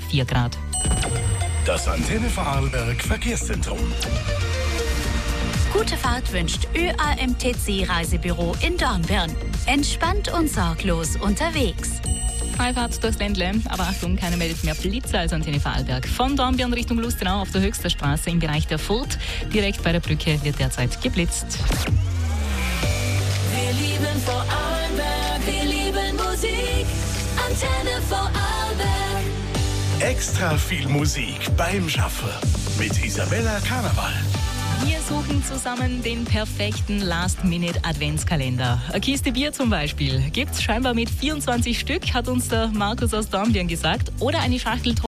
4 Grad. Das Antenne Vorarlberg Verkehrszentrum. Gute Fahrt wünscht ÖAMTC Reisebüro in Dornbirn. Entspannt und sorglos unterwegs. Freifahrt durchs Ländle, aber Achtung, keiner meldet mehr Blitze als Antenne Vorarlberg. Von Dornbirn Richtung Lustenau auf der Höchster Straße im Bereich der Furt. Direkt bei der Brücke wird derzeit geblitzt. Wir lieben Vorarlberg, wir lieben Musik. Antenne Vorarlberg. Extra viel Musik beim Schaffen mit Isabella Karneval. Wir suchen zusammen den perfekten Last-Minute-Adventskalender. Eine Kiste Bier zum Beispiel gibt's scheinbar mit 24 Stück, hat uns der Markus aus Dornbirn gesagt. Oder eine Schachtel